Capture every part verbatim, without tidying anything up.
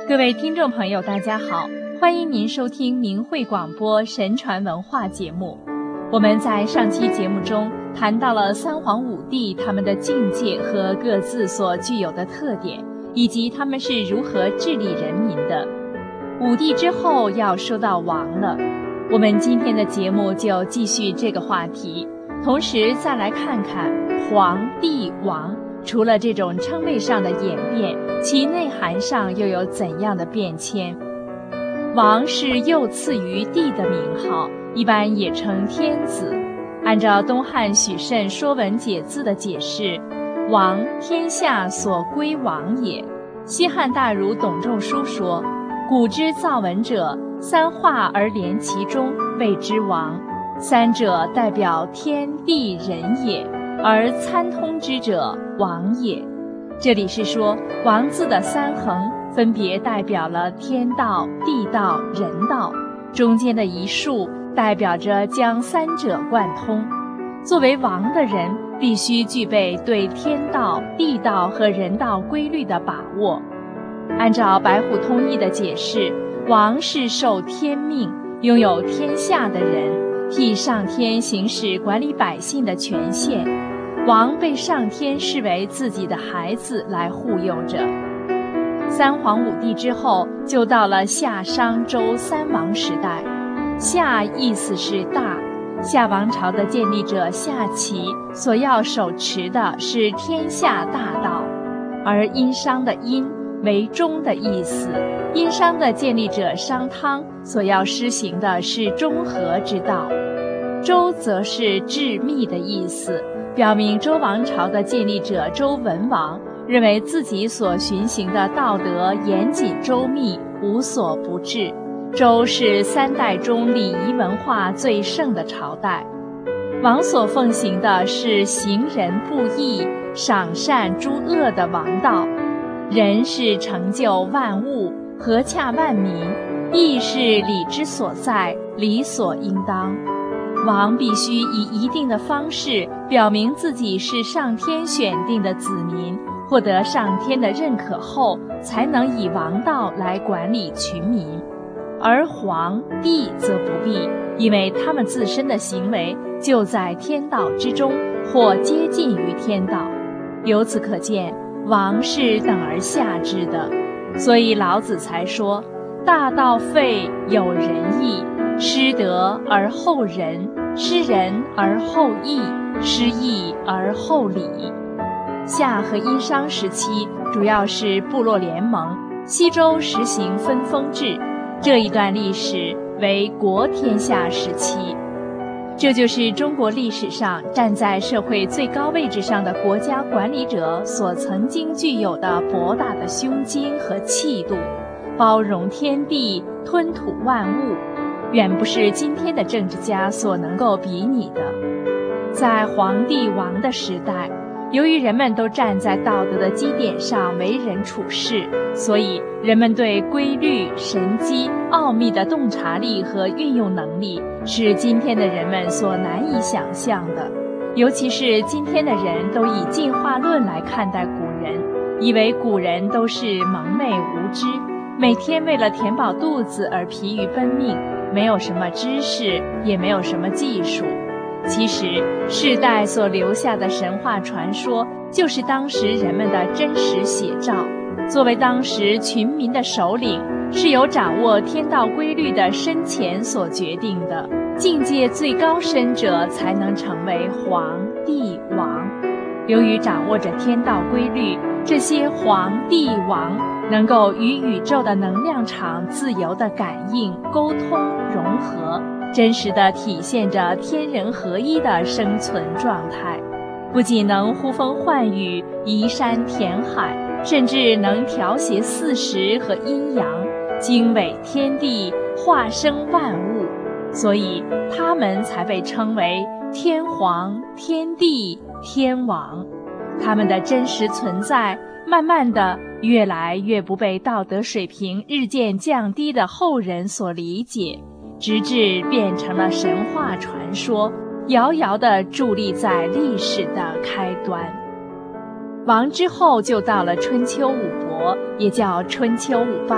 各位听众朋友大家好，欢迎您收听明慧广播神传文化节目。我们在上期节目中谈到了三皇五帝他们的境界和各自所具有的特点，以及他们是如何治理人民的。五帝之后要说到王了，我们今天的节目就继续这个话题，同时再来看看皇帝王除了这种称谓上的演变，其内涵上又有怎样的变迁。王是又赐于帝的名号，一般也称天子。按照东汉许慎《说文解字》的解释，王天下所归王也。西汉大儒董仲舒说，古之造文者，三化而连其中，谓之王。三者代表天地人也，而参通之者王也。这里是说王字的三横分别代表了天道、地道、人道，中间的一竖代表着将三者贯通。作为王的人必须具备对天道、地道和人道规律的把握。按照白虎通义的解释，王是受天命，拥有天下的人，替上天行使管理百姓的权限。王被上天视为自己的孩子来护佑着。三皇五帝之后，就到了夏商周三王时代。夏意思是大，夏王朝的建立者夏启所要手持的是天下大道，而殷商的殷为中的意思，殷商的建立者商汤所要施行的是中和之道。周则是致密的意思，表明周王朝的建立者周文王认为自己所循行的道德严谨周密，无所不至。周是三代中礼仪文化最盛的朝代。王所奉行的是行仁布义、赏善诛恶的王道。仁是成就万物、和洽万民，义是礼之所在、理所应当。王必须以一定的方式表明自己是上天选定的子民，获得上天的认可后，才能以王道来管理群民。而皇帝则不必，因为他们自身的行为就在天道之中，或接近于天道。由此可见，王是等而下之的。所以老子才说，大道废，有仁义，失德而后仁，失仁而后义，失义而后礼。夏和殷商时期主要是部落联盟，西周实行分封制，这一段历史为国天下时期。这就是中国历史上站在社会最高位置上的国家管理者所曾经具有的博大的胸襟和气度，包容天地，吞吐万物，远不是今天的政治家所能够比拟的。在皇帝王的时代，由于人们都站在道德的基点上为人处事，所以人们对规律、神机、奥秘的洞察力和运用能力是今天的人们所难以想象的。尤其是今天的人都以进化论来看待古人，以为古人都是蒙昧无知，每天为了填饱肚子而疲于奔命，没有什么知识，也没有什么技术。其实世代所留下的神话传说就是当时人们的真实写照。作为当时群民的首领，是由掌握天道规律的深浅所决定的，境界最高深者才能成为皇帝王。由于掌握着天道规律，这些皇帝王能够与宇宙的能量场自由地感应、沟通、融合，真实地体现着天人合一的生存状态。不仅能呼风唤雨、移山填海，甚至能调谐四时和阴阳，经纬天地，化生万物，所以他们才被称为天皇、天帝、天王。他们的真实存在，慢慢的越来越不被道德水平日渐降低的后人所理解，直至变成了神话传说，遥遥地伫立在历史的开端。王之后就到了春秋五伯，也叫春秋五霸。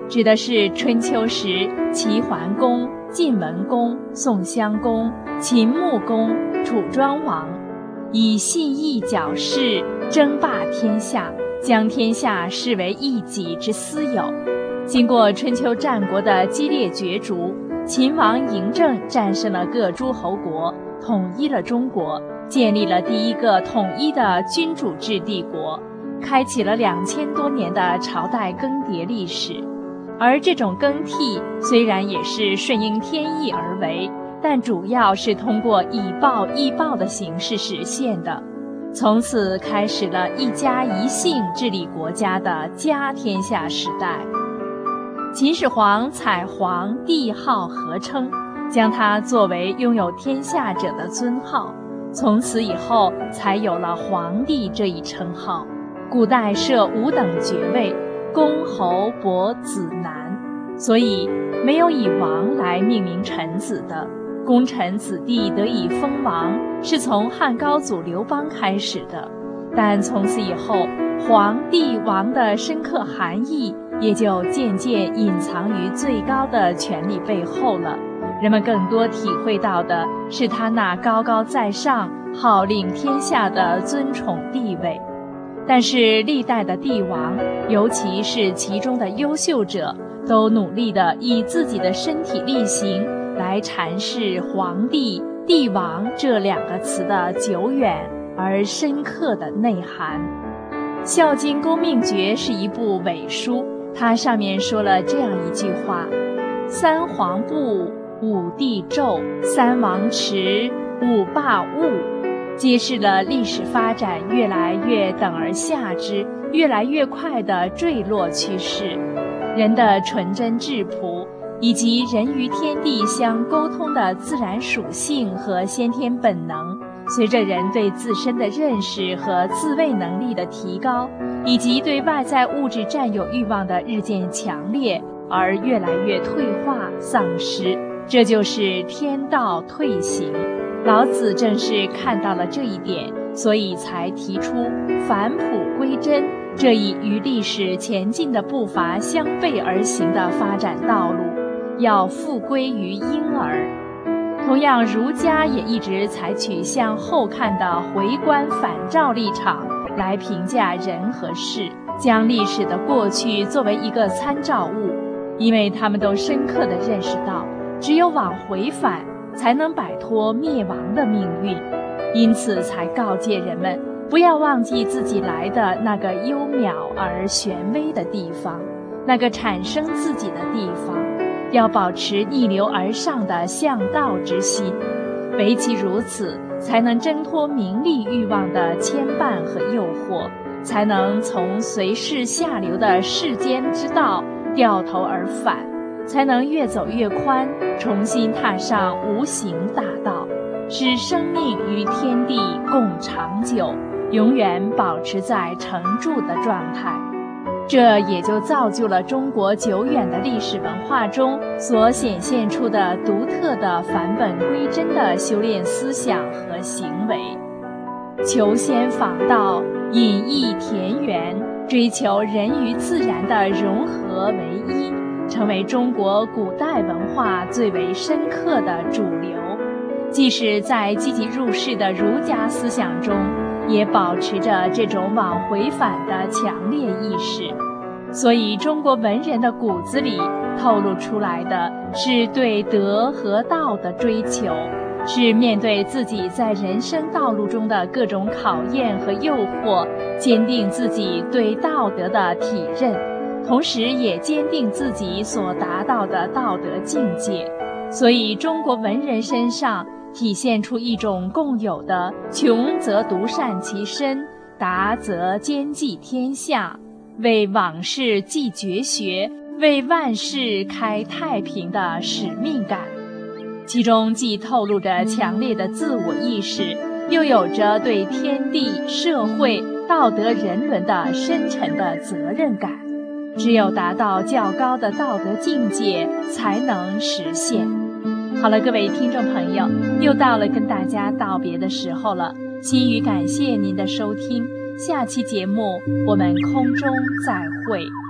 指的是春秋时齐桓公、晋文公、宋襄公、秦穆公、楚庄王以信义矫饰，争霸天下，将天下视为一己之私有。经过春秋战国的激烈角逐，秦王嬴政战胜了各诸侯国，统一了中国，建立了第一个统一的君主制帝国，开启了两千多年的朝代更迭历史。而这种更替虽然也是顺应天意而为，但主要是通过以暴易暴的形式实现的。从此开始了一家一姓治理国家的家天下时代。秦始皇采皇帝号合称，将它作为拥有天下者的尊号，从此以后才有了皇帝这一称号。古代设五等爵位，公侯伯子男，所以没有以王来命名臣子的。功臣子弟得以封王，是从汉高祖刘邦开始的，但从此以后，皇帝王的深刻含义也就渐渐隐藏于最高的权力背后了。人们更多体会到的是他那高高在上、号令天下的尊崇地位。但是历代的帝王，尤其是其中的优秀者，都努力地以自己的身体力行来阐释皇帝、帝王这两个词的久远而深刻的内涵。《孝经公命诀》是一部伪书，它上面说了这样一句话：三皇布，五帝胄，三王持，五霸物，揭示了历史发展越来越等而下之、越来越快的坠落趋势。人的纯真质朴，以及人与天地相沟通的自然属性和先天本能，随着人对自身的认识和自卫能力的提高，以及对外在物质占有欲望的日渐强烈，而越来越退化丧失，这就是天道退行。老子正是看到了这一点，所以才提出返璞归真这一与历史前进的步伐相背而行的发展道路，要复归于婴儿。同样，儒家也一直采取向后看的回观反照立场来评价人和事，将历史的过去作为一个参照物，因为他们都深刻地认识到，只有往回返才能摆脱灭亡的命运，因此才告诫人们不要忘记自己来的那个幽渺而玄微的地方，那个产生自己的地方，要保持逆流而上的向道之心，唯其如此，才能挣脱名利欲望的牵绊和诱惑，才能从随势下流的世间之道掉头而返，才能越走越宽，重新踏上无形大道，使生命与天地共长久，永远保持在成住的状态。这也就造就了中国久远的历史文化中所显现出的独特的返本归真的修炼思想和行为。求仙访道，隐逸田园，追求人与自然的融合为一，成为中国古代文化最为深刻的主流。即使在积极入世的儒家思想中，也保持着这种往回返的强烈意识。所以中国文人的骨子里透露出来的是对德和道的追求，是面对自己在人生道路中的各种考验和诱惑，坚定自己对道德的体认，同时也坚定自己所达到的道德境界。所以中国文人身上体现出一种共有的穷则独善其身，达则兼济天下，为往事继绝学，为万世开太平的使命感。其中既透露着强烈的自我意识，又有着对天地、社会、道德人伦的深沉的责任感。只有达到较高的道德境界，才能实现。好了，各位听众朋友，又到了跟大家道别的时候了。心语感谢您的收听，下期节目我们空中再会。